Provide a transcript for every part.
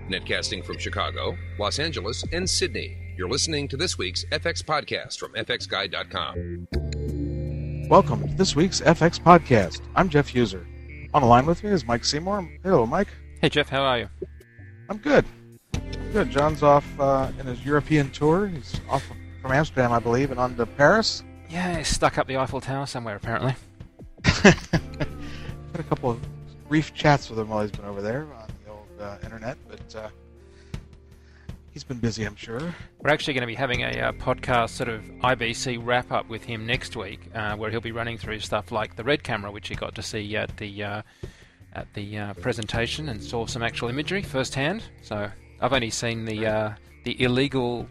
Netcasting from Chicago, Los Angeles, and Sydney. You're listening to this week's FX Podcast from FXGuide.com. Welcome to this week's FX Podcast. I'm Jeff User. On the line with me is Mike Seymour. Hello, Mike. Hey, Jeff. How are you? I'm good. Good. John's off in his European tour. He's off from Amsterdam, I believe, and on to Paris. Yeah, he's stuck up the Eiffel Tower somewhere, apparently. Had a couple of brief chats with him while he's been over there on the old internet, but he's been busy, I'm sure. We're actually going to be having a podcast sort of IBC wrap-up with him next week, where he'll be running through stuff like the Red camera, which he got to see at the presentation and saw some actual imagery firsthand. So I've only seen the illegal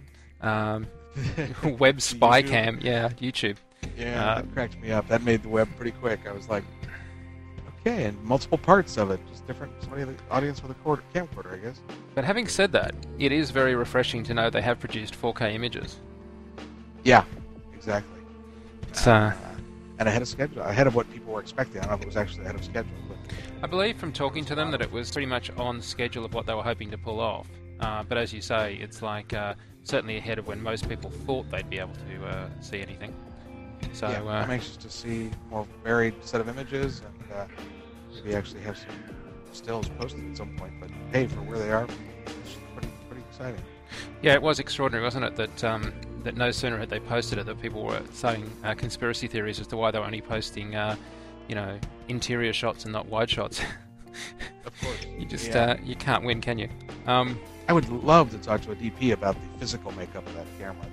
web spy cam, YouTube. Yeah, that cracked me up. That made the web pretty quick. I was like, okay, and multiple parts of it, just different. Somebody in the audience with a camcorder, I guess. But having said that, it is very refreshing to know they have produced 4K images. Yeah, exactly. It's, and ahead of schedule, ahead of what people were expecting. I don't know if it was actually ahead of schedule. But I believe from talking to them that it was pretty much on schedule of what they were hoping to pull off. But as you say, it's like certainly ahead of when most people thought they'd be able to see anything. So yeah, I'm anxious to see a more varied set of images and maybe actually have some stills posted at some point. But hey, for where they are, it's pretty exciting. Yeah, it was extraordinary, wasn't it? That no sooner had they posted it that people were saying conspiracy theories as to why they were only posting, interior shots and not wide shots. Of course. You just you can't win, can you? I would love to talk to a DP about the physical makeup of that camera.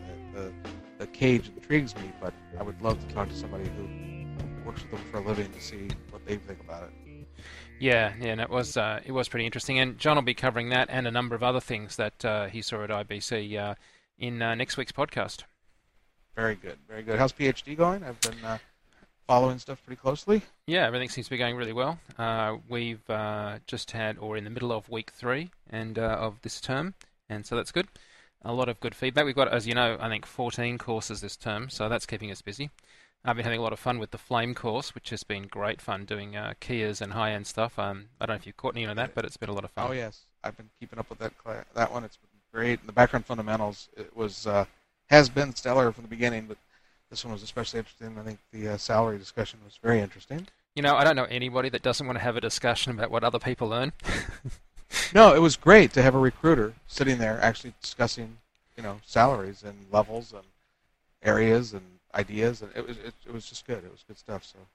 The cage intrigues me, but I would love to talk to somebody who works with them for a living to see what they think about it. Yeah, and it was pretty interesting. And John will be covering that and a number of other things that he saw at IBC in next week's podcast. Very good, very good. How's PhD going? I've been following stuff pretty closely. Yeah, everything seems to be going really well. We've just had, or in the middle of week 3 and of this term, and so that's good. A lot of good feedback. We've got, as you know, I think 14 courses this term, so that's keeping us busy. I've been having a lot of fun with the Flame course, which has been great fun doing Kias and high-end stuff. I don't know if you've caught any of that, but it's been a lot of fun. Oh, yes. I've been keeping up with that one. It's been great. And the background fundamentals, it was has been stellar from the beginning, but this one was especially interesting. I think the salary discussion was very interesting. You know, I don't know anybody that doesn't want to have a discussion about what other people earn. No, it was great to have a recruiter sitting there actually discussing, salaries and levels and areas and ideas, and it was just good. It was good stuff. So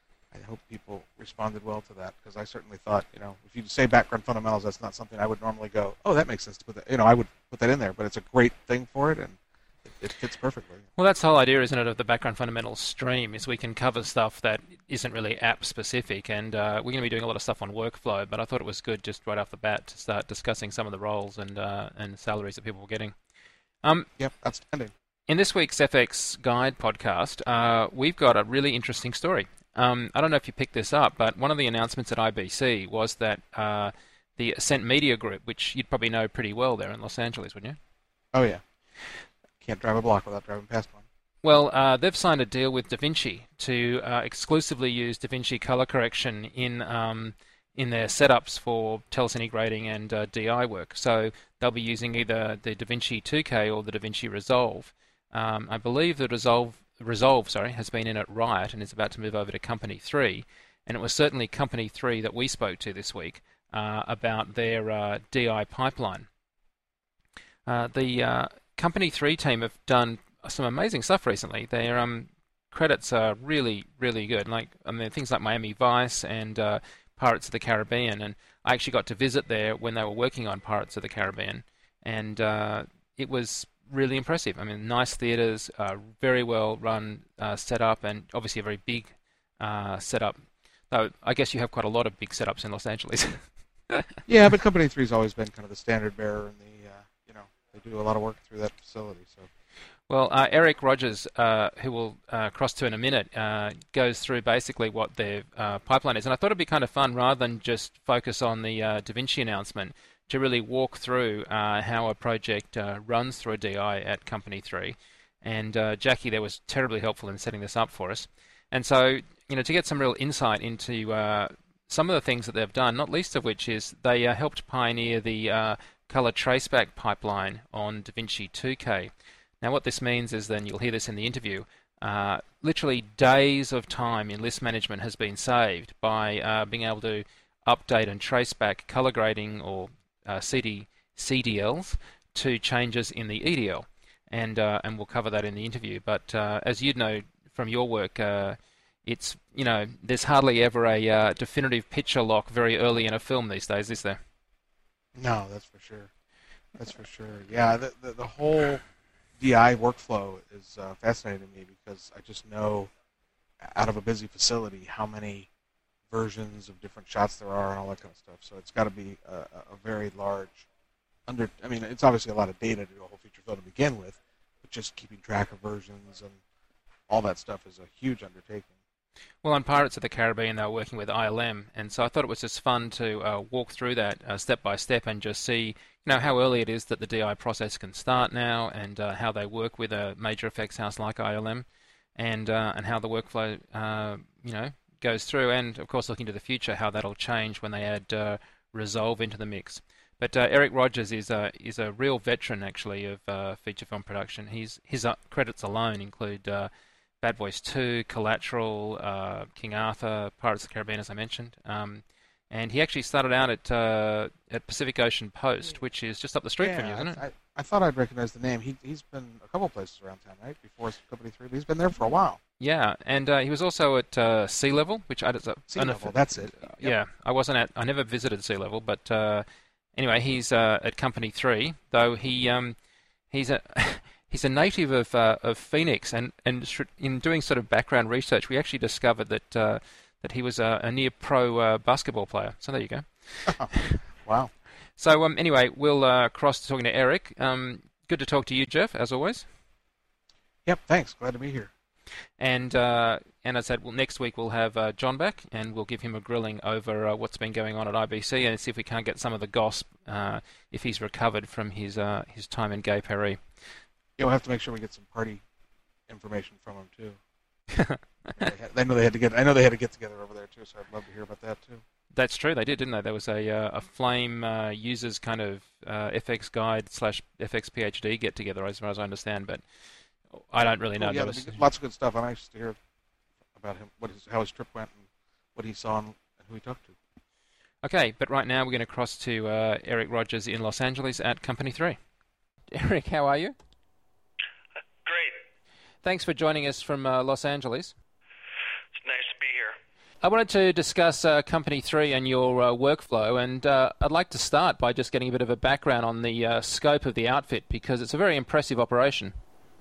I hope people responded well to that, because I certainly thought, if you say background fundamentals, that's not something I would normally go, oh, that makes sense to put that. I would put that in there, but it's a great thing for it, and it fits perfectly. Well, that's the whole idea, isn't it, of the background fundamentals stream, is we can cover stuff that isn't really app-specific, and we're going to be doing a lot of stuff on workflow, but I thought it was good just right off the bat to start discussing some of the roles and salaries that people were getting. Yep, outstanding. In this week's FX Guide podcast, we've got a really interesting story. I don't know if you picked this up, but one of the announcements at IBC was that the Ascent Media Group, which you'd probably know pretty well there in Los Angeles, wouldn't you? Oh, yeah. Can't drive a block without driving past one. Well, they've signed a deal with DaVinci to exclusively use DaVinci color correction in their setups for telecine grading and DI work. So they'll be using either the DaVinci 2K or the DaVinci Resolve. I believe the Resolve has been in at Riot and is about to move over to Company 3, and it was certainly Company 3 that we spoke to this week about their DI pipeline. The Company 3 team have done some amazing stuff recently. Their credits are really, really good. Things like Miami Vice and Pirates of the Caribbean, and I actually got to visit there when they were working on Pirates of the Caribbean, and it was really impressive. I mean, nice theaters, very well run setup, and obviously a very big setup. Though I guess you have quite a lot of big setups in Los Angeles. Yeah, but Company 3's always been kind of the standard bearer, and they do a lot of work through that facility. So. Well, Eric Rogers, who we'll cross to in a minute, goes through basically what their pipeline is. And I thought it'd be kind of fun, rather than just focus on the DaVinci announcement, to really walk through how a project runs through a DI at Company 3. And Jackie there was terribly helpful in setting this up for us. And so, to get some real insight into some of the things that they've done, not least of which is they helped pioneer the color traceback pipeline on DaVinci 2K. Now what this means is, then you'll hear this in the interview, literally days of time in list management has been saved by being able to update and trace back color grading or CDLs to changes in the EDL. And we'll cover that in the interview. But as you'd know from your work, it's, there's hardly ever a definitive picture lock very early in a film these days, is there? No, that's for sure. That's for sure. Yeah, the whole DI workflow is fascinating to me because I just know out of a busy facility how many versions of different shots there are and all that kind of stuff. So it's got to be a very large it's obviously a lot of data to do a whole feature film to begin with, but just keeping track of versions and all that stuff is a huge undertaking. Well, on Pirates of the Caribbean, they were working with ILM, and so I thought it was just fun to walk through that step by step and just see, how early it is that the DI process can start now, and how they work with a major effects house like ILM, and how the workflow, goes through, and of course, looking to the future, how that'll change when they add Resolve into the mix. But Eric Rogers is a real veteran, actually, of feature film production. His credits alone include Bad Boys 2, Collateral, King Arthur, Pirates of the Caribbean, as I mentioned. And he actually started out at Pacific Ocean Post, which is just up the street from you, isn't it? I thought I'd recognize the name. He's been a couple places around town, right? Before Company 3, but he's been there for a while. Yeah, and he was also at Sea Level, which Sea Level, that's it. Yep. Yeah, I never visited Sea Level, but anyway, he's at Company 3, though he's a he's a native of Phoenix, and in doing sort of background research, we actually discovered that he was a near pro basketball player. So there you go. Wow. So anyway, we'll cross to talking to Eric. Good to talk to you, Jeff, as always. Yep, thanks. Glad to be here. And I said, well, next week we'll have John back, and we'll give him a grilling over what's been going on at IBC, and see if we can't get some of the gossip if he's recovered from his time in Gay Paris. Yeah, we'll have to make sure we get some party information from him too. I know they had to get together over there too, so I'd love to hear about that too. That's true, they did, didn't they? There was a Flame users kind of FX guide / FX PhD get together, as far as I understand, but I don't really know. Yeah, lots of good stuff. I'm anxious to hear about him, how his trip went, and what he saw, and who he talked to. Okay, but right now we're going to cross to Eric Rogers in Los Angeles at Company 3. Eric, how are you? Great. Thanks for joining us from Los Angeles. It's nice to be here. I wanted to discuss Company 3 and your workflow, and I'd like to start by just getting a bit of a background on the scope of the outfit, because it's a very impressive operation.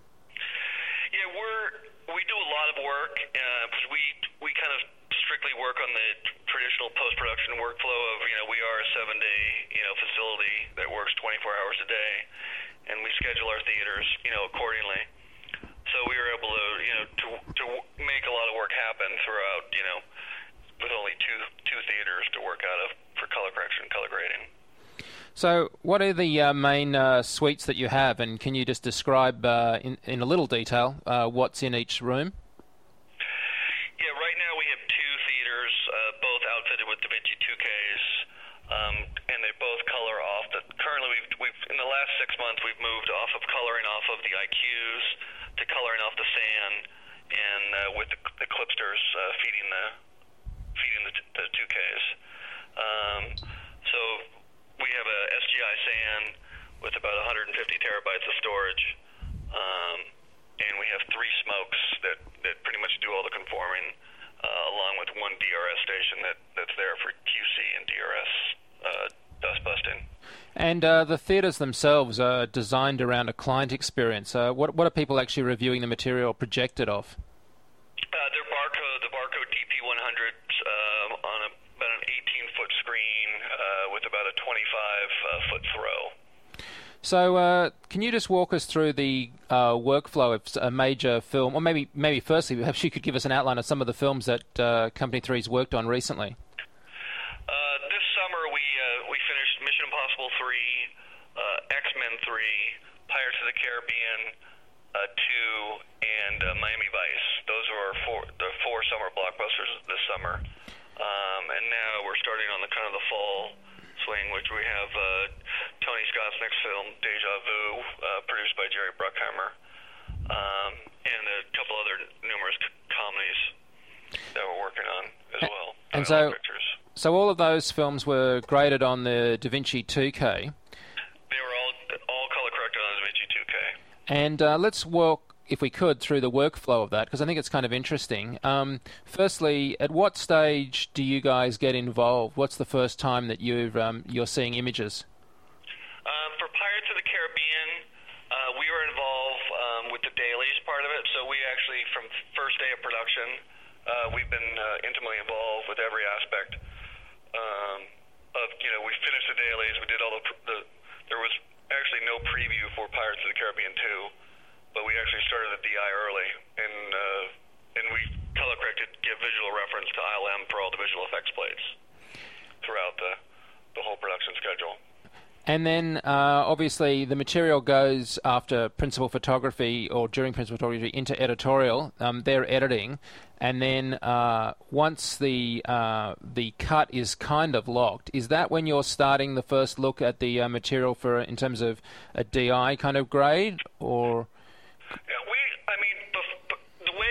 Yeah, we do a lot of work. We kind of strictly work on the traditional post-production workflow of, we are a 7-day, facility that works 24 hours a day, and we schedule our theaters, accordingly. So we were able to make a lot of work happen throughout, with only two theaters to work out of for color correction and color grading. So what are the main suites that you have, and can you just describe in a little detail what's in each room? Yeah, right now we have two theaters, both outfitted with DaVinci 2Ks, and they both color off. Currently, we've in the last 6 months we've moved off of coloring off of the IQs to coloring off the SAN, and with the Clipsters feeding the 2Ks. So we have a SGI SAN with about 150 terabytes of storage, and we have 3 smokes that pretty much do all the conforming, along with one DRS station that's there for QC and DRS dust busting. And the theaters themselves are designed around a client experience. What are people actually reviewing the material projected off? The Barcode DP100s on about an 18-foot screen with about a 25-foot throw. So can you just walk us through the workflow of a major film, or maybe firstly, perhaps you could give us an outline of some of the films that Company 3's worked on recently? This summer we finished Mission Impossible 3, X-Men 3, Pirates of the Caribbean 2, and Miami Vice. Those were the four summer blockbusters this summer. And now we're starting on the kind of the fall swing, which we have Tony Scott's next film, Deja Vu, produced by Jerry Bruckheimer, and a couple other numerous comedies that we're working on as well. And so all of those films were graded on the DaVinci 2K. They were all color corrected on DaVinci 2K. And let's walk, if we could, through the workflow of that, because I think it's kind of interesting. Firstly, at what stage do you guys get involved? What's the first time that you're seeing images? For Pirates of the Caribbean, we were involved with the dailies part of it. So we actually, from first day of production, we've been intimately involved with every aspect of, we finished the dailies. We did all there was actually no preview for Pirates of the Caribbean 2, but we actually started the DI early, and we color corrected, give visual reference to ILM for all the visual effects plates throughout the whole production schedule. And then, obviously, the material goes after principal photography or during principal photography into editorial. They're editing, and then once the cut is kind of locked, is that when you're starting the first look at the material for in terms of a DI kind of grade, or? The way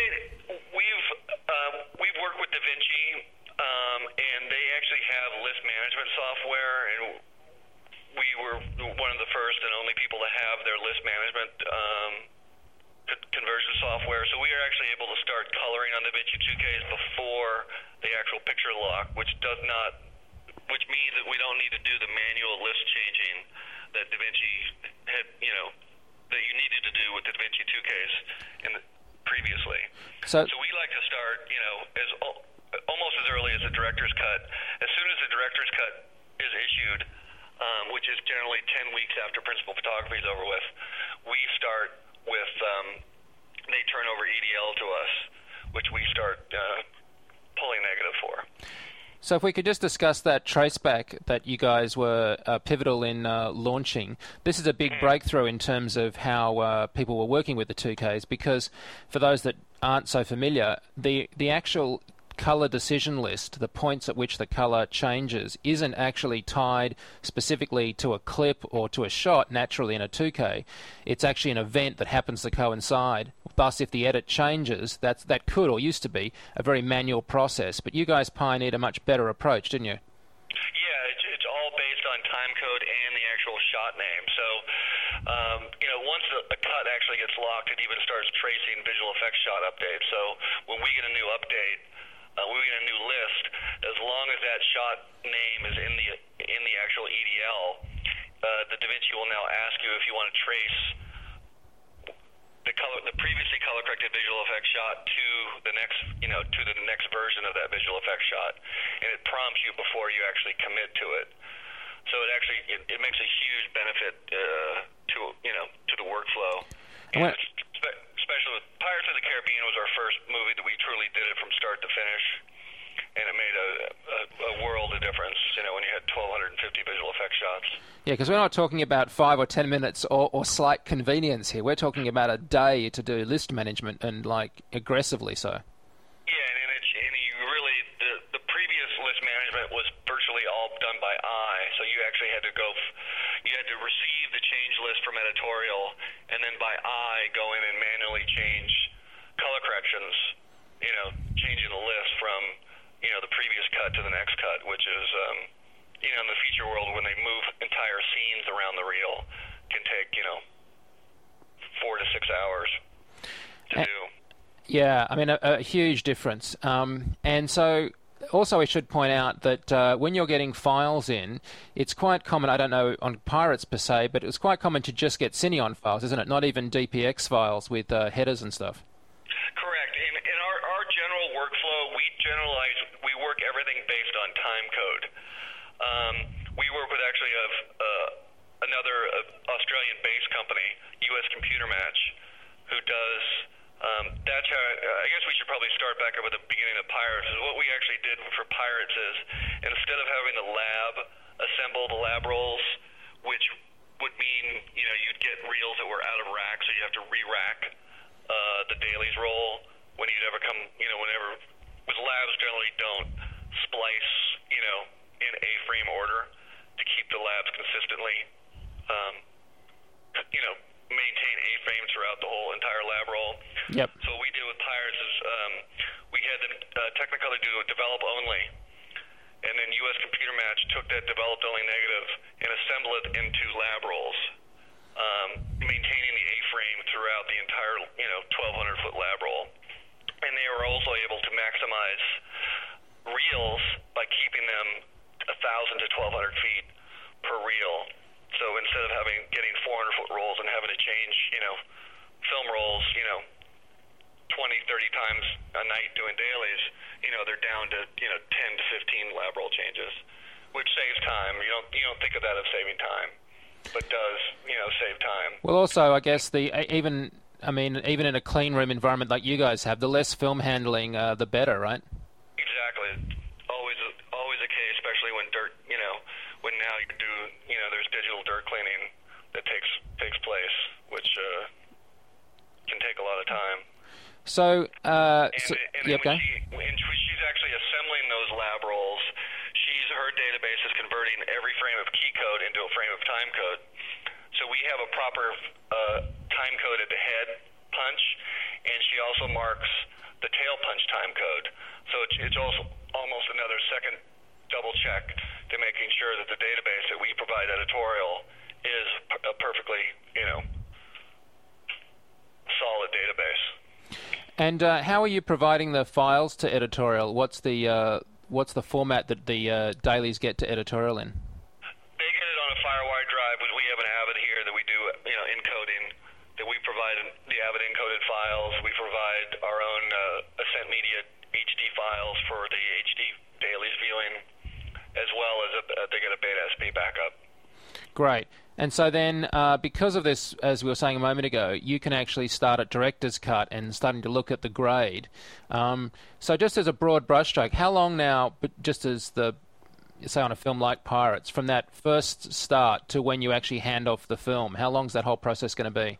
we've worked with DaVinci, and they actually have list management software, and we were one of the first and only people to have their list management conversion software. So we are actually able to start coloring on DaVinci 2Ks before the actual picture lock, which means that we don't need to do the manual list changing that DaVinci had, that you needed to do with the DaVinci 2Ks previously. So we like to start, as almost as early as the director's cut. As soon as the director's cut is issued, which is generally 10 weeks after principal photography is over with, we start with, they turn over EDL to us, which we start pulling negative for. So if we could just discuss that traceback that you guys were pivotal in launching. This is a big breakthrough in terms of how people were working with the 2Ks, because for those that aren't so familiar, the actual color decision list, the points at which the color changes, isn't actually tied specifically to a clip or to a shot naturally in a 2K. It's actually an event that happens to coincide. Thus, if the edit changes, that could or used to be a very manual process. But you guys pioneered a much better approach, didn't you? Yeah, it's all based on time code and the actual shot name. So, once a cut actually gets locked, it even starts tracing visual effects shot updates. So when we get a new update, we get a new list. As long as that shot name is in the actual EDL, the DaVinci will now ask you if you want to trace the previously color corrected visual effects shot to the next version of that visual effects shot, and it prompts you before you actually commit to it. So it makes a huge benefit to the workflow. And especially with Pirates of the Caribbean was our first movie that we truly did it from start to finish, and it made a world of difference, when you had 1,250 visual effects shots. Yeah, because we're not talking about 5 or 10 minutes or slight convenience here. We're talking about a day to do list management, and aggressively so. Yeah, and you really, the previous list management was virtually all done by eye, so you actually had to you had to receive the change list from editorial, and then by eye go in and manually change color corrections, changing the list from, the previous cut to the next cut, which is, in the feature world, when they move entire scenes around the reel, can take, 4 to 6 hours to do. Yeah, I mean, a huge difference. And so also, I should point out that when you're getting files in, it's quite common, I don't know on Pirates per se, but it's quite common to just get Cineon files, isn't it? Not even DPX files with headers and stuff. Correct. In our general workflow, we work everything based on time code. We work with actually another Australian-based company, US Computer Match, who does... that's how I guess we should probably start back up at the beginning of Pirates. Is what we actually did for Pirates is, instead of having the lab assemble the lab rolls, which would mean you'd get reels that were out of rack, so you have to re-rack the dailies roll when you'd ever come. Whenever with labs generally don't splice in A-frame order to keep the labs consistently Yep. So what we did with Pirates is we had the Technicolor do a develop only, and then U.S. Computer Match took that developed only negative and assembled it into lab rolls, maintaining the A-frame throughout the entire 1,200-foot lab roll. And they were also able to maximize reels by keeping them 1,000 to 1,200 feet per reel. So instead of getting 400-foot rolls and having to change, film rolls, 20, 30 times a night doing dailies, they're down to 10 to 15 lab roll changes, which saves time. You don't think of that as saving time, but does save time. Well, also, I guess even in a clean room environment like you guys have, the less film handling, the better, right? Exactly. Always a case, especially when dirt, when now you do, there's digital dirt cleaning that takes place, which can take a lot of time. So, when she's actually assembling those lab rolls, her database is converting every frame of key code into a frame of time code. So we have a proper time code at the head punch, and she also marks the tail punch time code. So it's also almost another second double check to making sure that the database that we provide editorial is a perfectly, solid database. And how are you providing the files to editorial? What's the format that the dailies get to editorial in? They get it on a FireWire drive, which we have an Avid here that we do, encoding. That we provide the Avid encoded files. We provide our own Ascent Media HD files for the HD dailies viewing, as well as they get a Beta SP backup. Great. And so then, because of this, as we were saying a moment ago, you can actually start at director's cut and starting to look at the grade. So just as a broad brushstroke, how long now, just as say on a film like Pirates, from that first start to when you actually hand off the film, how long is that whole process going to be?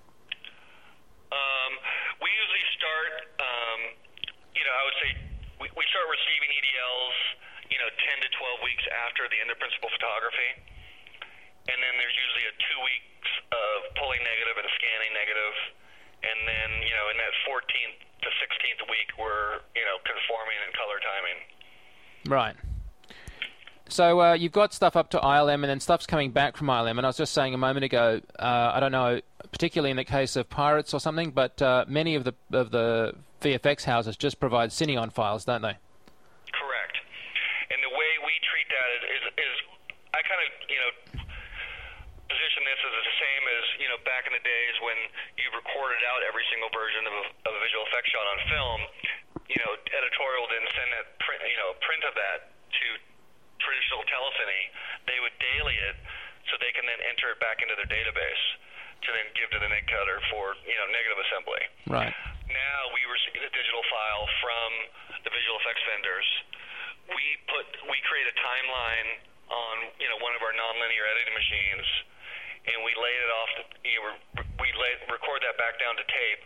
We usually start, I would say we start receiving EDLs, 10 to 12 weeks after the end of principal photography. And then there's usually a 2 weeks of pulling negative and scanning negative. And then, in that 14th to 16th week, we're, conforming and color timing. Right. So you've got stuff up to ILM, and then stuff's coming back from ILM. And I was just saying a moment ago, I don't know, particularly in the case of Pirates or something, but many of the VFX houses just provide Cineon files, don't they? Correct. And the way we treat that is I kind of, position this as the same as, back in the days when you recorded out every single version of a visual effects shot on film, editorial didn't send that print of that to traditional telecine. They would daily it so they can then enter it back into their database to then give to the Nick Cutter for, negative assembly. Right. Now we receive a digital file from the visual effects vendors. We create a timeline on, one of our nonlinear editing machines, and we lay it off. Record that back down to tape,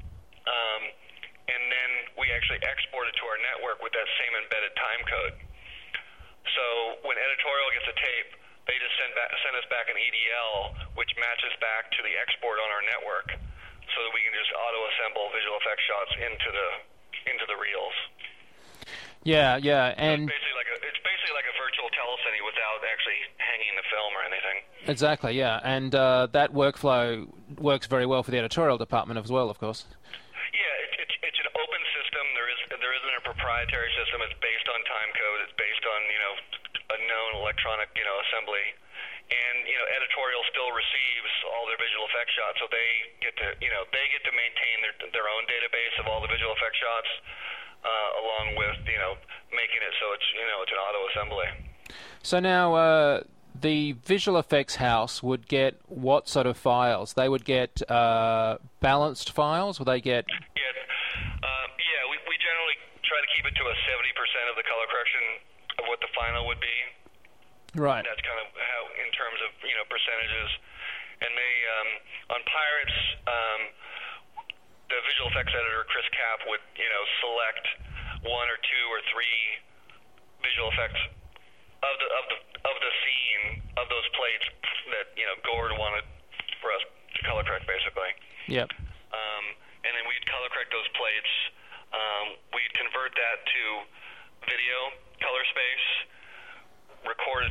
and then we actually export it to our network with that same embedded time code. So when editorial gets a tape, they just send us back an EDL, which matches back to the export on our network, so that we can just auto-assemble visual effects shots into the reels. Yeah, and it's basically like a virtual telecine without actually hanging the film or anything. Exactly, yeah, and that workflow works very well for the editorial department as well, of course. Yeah, it's an open system. There isn't a proprietary system. It's based on time code. It's based on a known electronic assembly, and editorial still receives all their visual effects shots, so they get to maintain their own database of all the visual effects shots. Along with making it so it's it's an auto assembly. So now the visual effects house would get what sort of files? They would get balanced files. Would they get? Yeah. We generally try to keep it to a 70% of the color correction of what the final would be. Right. That's kind of how, in terms of percentages. And they on Pirates. The visual effects editor, Chris Kapp, would select 1 or 2 or 3 visual effects of the scene of those plates that Gord wanted for us to color correct, basically. Yep. And then we'd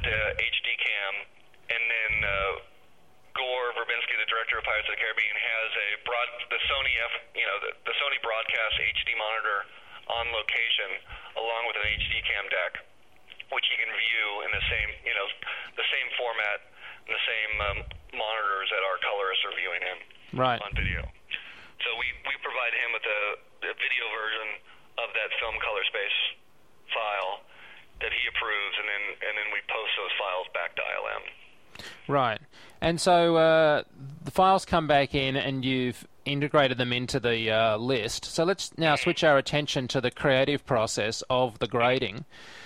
HD cam, and then Gore Verbinski, the director of Pirates of the Caribbean, has the Sony Broadcast HD monitor on location, along with an HD cam deck, which you can view in the same format and the same monitors that our colorists are viewing him on video. So we provide him with a video version of that film color space file that he approves, and then we post those files back to ILM. Right. And so the files come back in, and you've integrated them into the list. So let's now switch our attention to the creative process of the grading.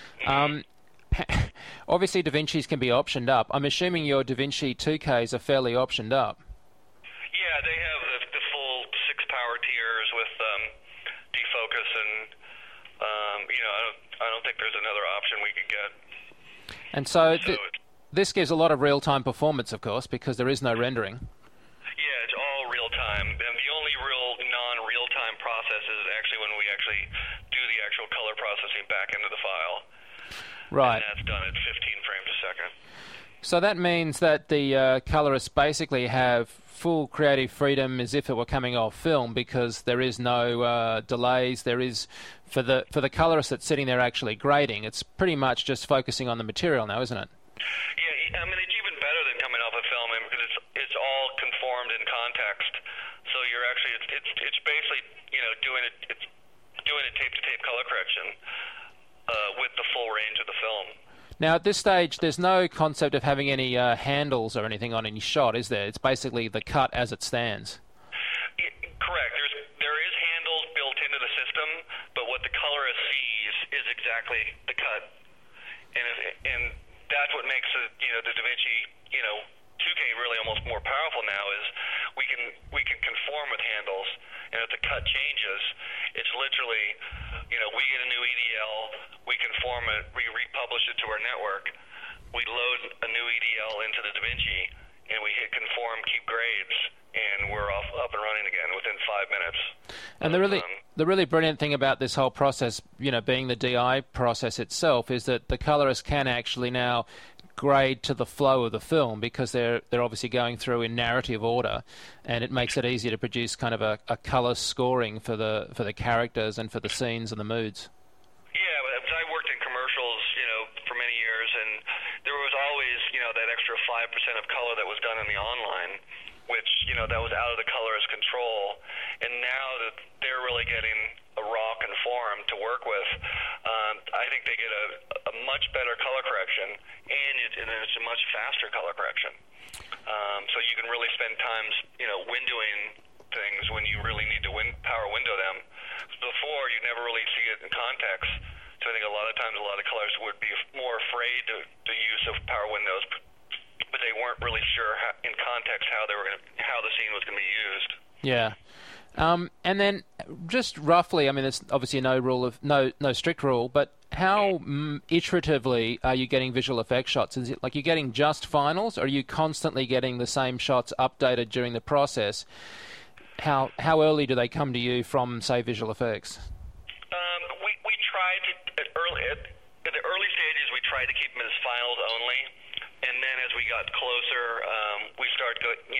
Obviously, DaVinci's can be optioned up. I'm assuming your DaVinci 2Ks are fairly optioned up. Yeah, they have the full 6 power tiers with defocus, and I don't think there's another option we could get. And so this gives a lot of real-time performance, of course, because there is no rendering. Yeah, it's all real-time. And the only real non-real-time process is actually when we actually do the actual color processing back into the file. Right. And that's done at 15 frames a second. So that means that the colorists basically have full creative freedom as if it were coming off film, because there is no delays. There is, for the colorist that's sitting there actually grading, it's pretty much just focusing on the material now, isn't it? Yeah, I mean, it's even better than coming off a film because it's all conformed in context. So you're actually it's basically doing a tape-to-tape color correction with the full range of the film. Now, at this stage, there's no concept of having any handles or anything on any shot, is there? It's basically the cut as it stands. Correct. There is handles built into the system, but what the colorist sees is exactly the cut, and that's what makes the DaVinci 2K really almost more powerful now. Is we can conform with handles, and if the cut changes, it's literally we get a new EDL, we conform it, we republish it to our network, we load a new EDL into the DaVinci, and we hit conform, keep grades, and we're up and running again within 5 minutes. And the really brilliant thing about this whole process, being the DI process itself, is that the colorist can actually now grade to the flow of the film, because they're obviously going through in narrative order, and it makes it easier to produce kind of a color scoring for the characters and for the scenes and the moods. Yeah, I worked in commercials, for many years, and there was always, that extra 5% of color that was done in the online, which, that was out of the colorist's control. And now that they're really getting a raw conform to work with, I think they get a much better color correction, and it's a much faster color correction. So you can really spend times, windowing things when you really need to power window them. Before, you never really see it in context. So I think a lot of times a lot of colorists would be more afraid to use of power windows, but they weren't really sure in context how the scene was going to be used. Yeah. And then just roughly, I mean, there's obviously no strict rule, but how iteratively are you getting visual effects shots? Is it like you're getting just finals, or are you constantly getting the same shots updated during the process? How early do they come to you from, say, visual effects? We try to at the early stages we tried to keep them as finals only, and then as we got closer, we started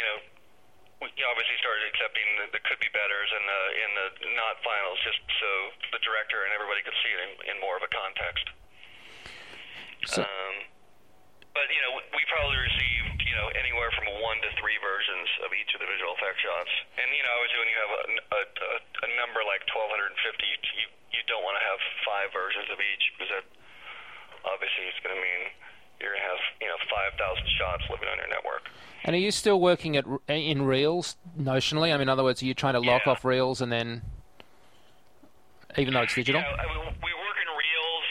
we obviously started accepting the could be betters and the not finals, just so the director and everybody could see it in more of a context. But we probably received anywhere from 1 to 3 versions of each of the visual effect shots, and obviously when you have a number like 1,250, you don't want to have 5 versions of each, because that obviously is going to mean you're going to have 5,000 shots living on your network. And are you still working in reels notionally? I mean, in other words, are you trying to lock off reels and then, even though it's digital? Yeah, we work in reels.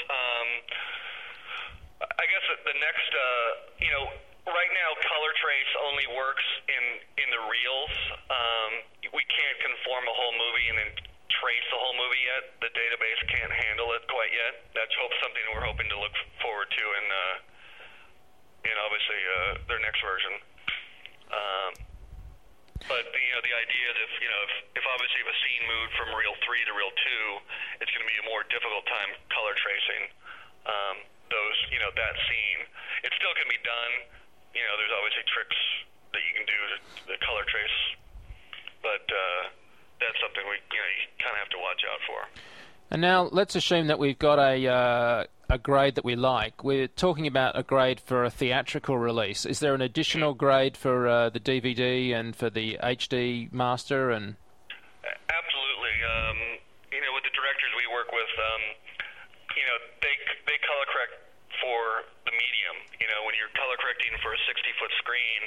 I guess the next, right now color trace only works in the reels. We can't conform a whole movie and then trace the whole movie yet. The database can't handle it quite yet. That's something we're hoping to look forward to in obviously their next version. But the idea is if obviously if a scene moved from reel 3 to reel 2, it's going to be a more difficult time color tracing. those, that scene. It still can be done. There's obviously tricks that you can do to color trace, but that's something you kind of have to watch out for. And now let's assume that we've got a grade that we like. We're talking about a grade for a theatrical release. Is there an additional grade for the DVD and for the HD master? And absolutely. With the directors we work with, they color correct for the medium. When you're color correcting for a 60-foot screen,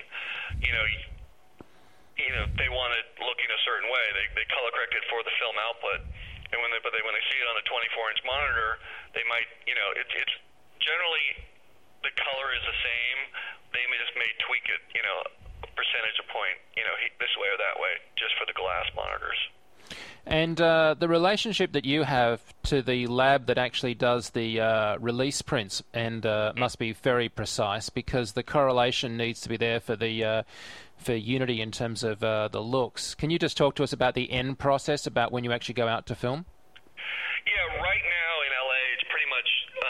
they want it looking a certain way. They color correct it for the film output. And when they see it on a 24-inch monitor, they might, it's generally the color is the same. They may tweak it, a percentage a point, this way or that way, just for the glass monitors. And the relationship that you have to the lab that actually does the release prints and must be very precise, because the correlation needs to be there for the for Unity in terms of the looks. Can you just talk to us about the end process, about when you actually go out to film? Yeah, right now in LA, it's pretty much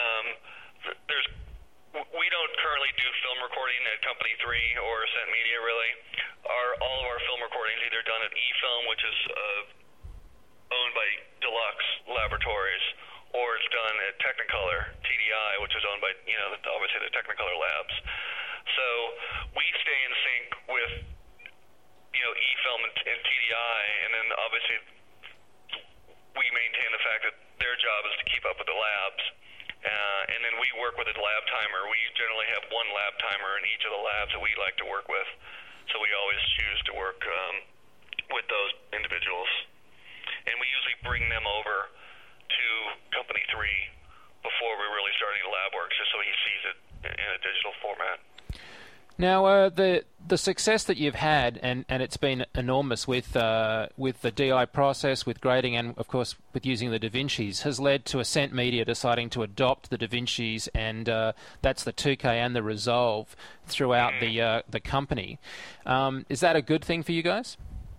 we don't currently do film recording at Company 3 or Ascent Media, really. All of our film recordings either done at eFilm, which is owned by Deluxe Laboratories, or it's done at Technicolor TDI, which is owned by obviously the Technicolor labs. So we stay in sync with eFilm and TDI, and then obviously we maintain the fact that their job is to keep up with the labs, and then we work with a lab timer. We generally have one lab timer in each of the labs that we like to work with, so we always choose to work with those individuals, and we usually bring them over to Company 3 before we're really starting lab work, just so he sees it in a digital format. Now, the success that you've had, and it's been enormous with the DI process, with grading, and of course with using the DaVincis, has led to Ascent Media deciding to adopt the DaVincis, and that's the 2K and the Resolve throughout the company. Is that a good thing for you guys?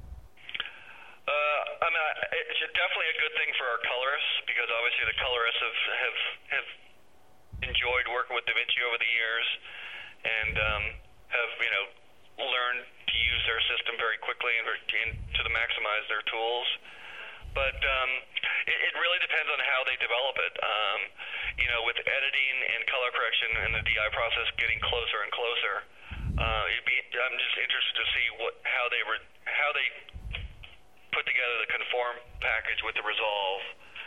It's definitely a good thing for our colorists, because obviously the colorists have enjoyed working with DaVinci over the years, and have learned to use their system very quickly and to maximize their tools. But it really depends on how they develop it. With editing and color correction and the DI process getting closer and closer, I'm just interested to see how they put together the conform package with the Resolve.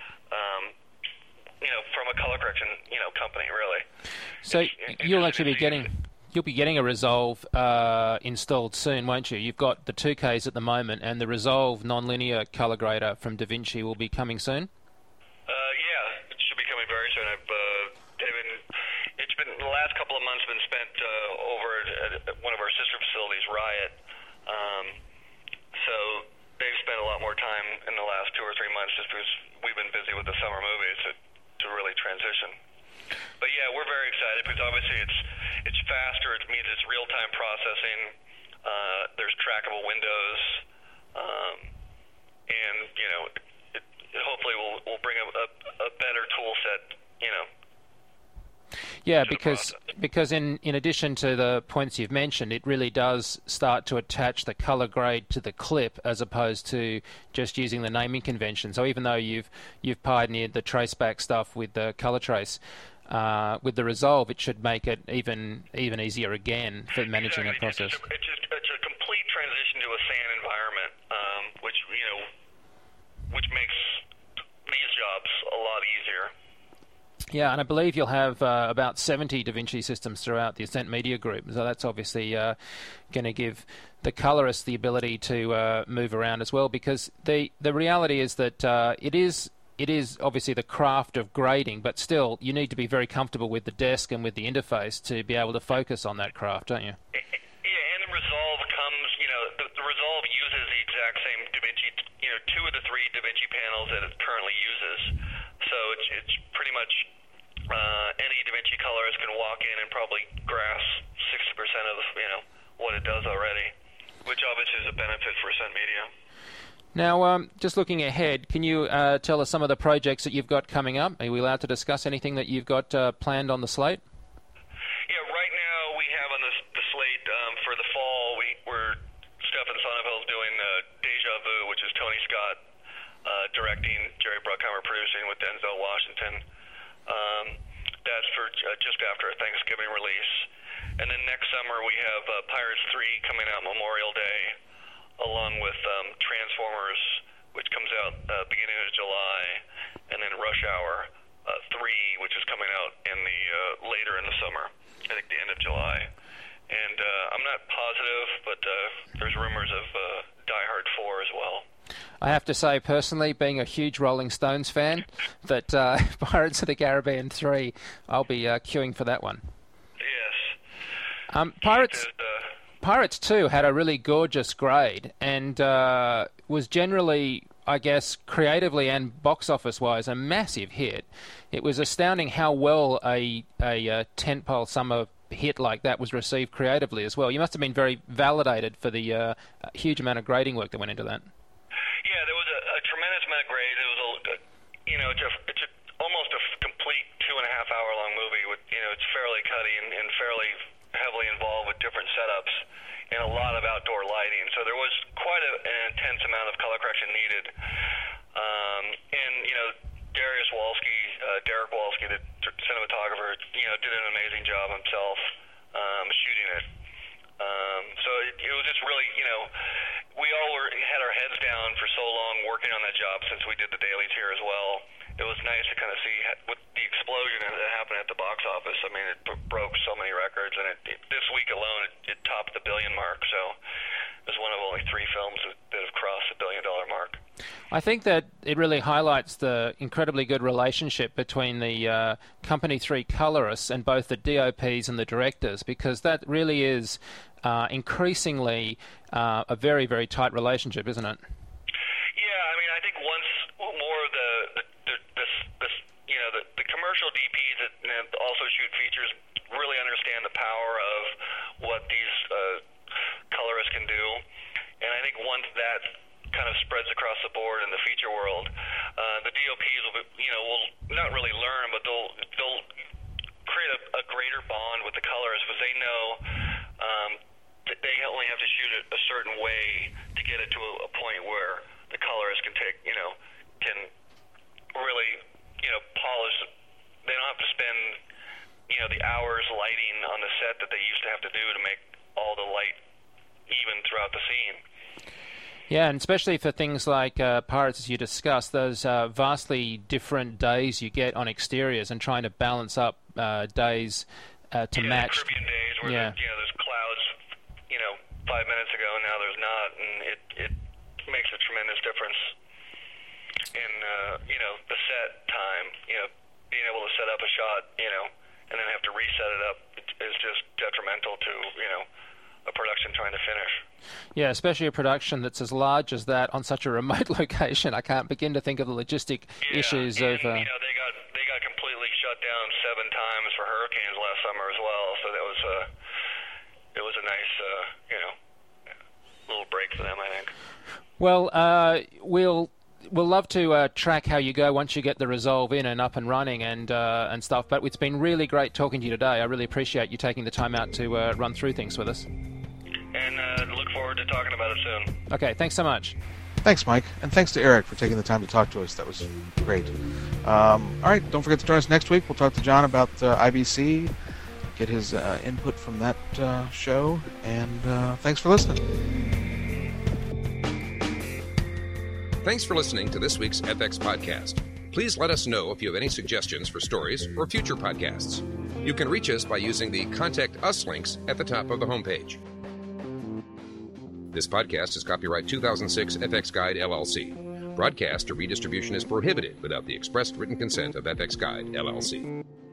From a color correction company, really. So you'll actually be getting a Resolve installed soon, won't you? You've got the 2Ks at the moment, and the Resolve nonlinear color grader from DaVinci will be coming soon? Yeah, it should be coming very soon. It's been the last couple of months been spent over at one of our sister facilities, Riot. So they've spent a lot more time in the last 2 or 3 months just because we've been busy with the summer movies to really transition. But yeah, we're very excited because obviously it's faster. It means it's real-time processing. There's trackable windows, and it hopefully will bring a better tool set. Yeah, because in addition to the points you've mentioned, it really does start to attach the color grade to the clip as opposed to just using the naming convention. So even though you've pioneered the traceback stuff with the color trace, with the Resolve, it should make it even easier again for managing that process. It's a complete transition to a SAN environment, which makes these jobs a lot easier. Yeah, and I believe you'll have about 70 DaVinci systems throughout the Ascent Media Group. So that's obviously going to give the colorists the ability to move around as well, because the reality is that it is obviously the craft of grading, but still you need to be very comfortable with the desk and with the interface to be able to focus on that craft, don't you? Yeah, and the Resolve comes, the Resolve uses the exact same DaVinci, 2 of the 3 DaVinci panels that it currently uses. So it's pretty much any DaVinci colorist can walk in and probably grasp 60% of what it does already, which obviously is a benefit for Ascent Media. Now, just looking ahead, can you tell us some of the projects that you've got coming up? Are we allowed to discuss anything that you've got planned on the slate? Yeah, right now we have on the slate for the fall, we're Stefan Sonnenfeld's doing Deja Vu, which is Tony Scott directing, Jerry Bruckheimer producing with Denzel Washington. That's for just after a Thanksgiving release. And then next summer we have Pirates 3 coming out Memorial Day, along with Transformers, which comes out beginning of July, and then Rush Hour 3, which is coming out later in the summer, I think the end of July. And I'm not positive, but there's rumors of Die Hard 4 as well. I have to say, personally, being a huge Rolling Stones fan, that Pirates of the Caribbean 3, I'll be queuing for that one. Yes. Pirates 2 had a really gorgeous grade and was generally, I guess, creatively and box office-wise, a massive hit. It was astounding how well a tentpole summer hit like that was received creatively as well. You must have been very validated for the huge amount of grading work that went into that. Yeah, there was a tremendous amount of grade. It was it's almost a complete 2.5-hour long movie. With it's fairly cutty and fairly heavily involved with different setups and a lot of outdoor lighting. So there was quite an intense amount of color correction needed. Derek Wolski, the cinematographer, did an amazing job himself shooting it. So it was just really, we all had our heads down for so long working on that job since we did the dailies here as well. It was nice to kind of see with the explosion that happened at the box office. I mean, it broke so many records, and this week alone, it topped the billion mark. So it was one of only 3 films that have crossed the $1 billion mark. I think that it really highlights the incredibly good relationship between the Company 3 colorists and both the DOPs and the directors, because that really is increasingly a very, very tight relationship, isn't it? Yeah, I mean, I think once more of the commercial DPs that also shoot features really understand the power of what these colorists can do, and I think once that kind of spreads across the board in the feature world, the DOPs will not really learn, but they'll create a greater bond with the colorists because they know that they only have to shoot it a certain way to get it to a point where the colorist can really polish. They don't have to spend the hours lighting on the set that they used to have to do to make all the light even throughout the scene. Yeah, and especially for things like Pirates, as you discussed, those vastly different days you get on exteriors and trying to balance up days to match. The Caribbean days where there's clouds, 5 minutes ago, and now there's not, and it makes a tremendous difference in the set time. Being able to set up a shot, and then have to reset it up is just detrimental to a production trying to finish. Yeah, especially a production that's as large as that on such a remote location. I can't begin to think of the logistic issues of. They got completely shut down 7 times for hurricanes last summer as well. So that was a nice little break for them, I think. Well, we'll love to track how you go once you get the Resolve in and up and running and stuff. But it's been really great talking to you today. I really appreciate you taking the time out to run through things with us. And look forward to talking about it soon. Okay, thanks so much. Thanks, Mike. And thanks to Eric for taking the time to talk to us. That was great. All right, don't forget to join us next week. We'll talk to John about IBC, get his input from that show. And thanks for listening. Thanks for listening to this week's FX Podcast. Please let us know if you have any suggestions for stories or future podcasts. You can reach us by using the Contact Us links at the top of the homepage. This podcast is copyright 2006 FX Guide, LLC. Broadcast or redistribution is prohibited without the expressed written consent of FX Guide, LLC.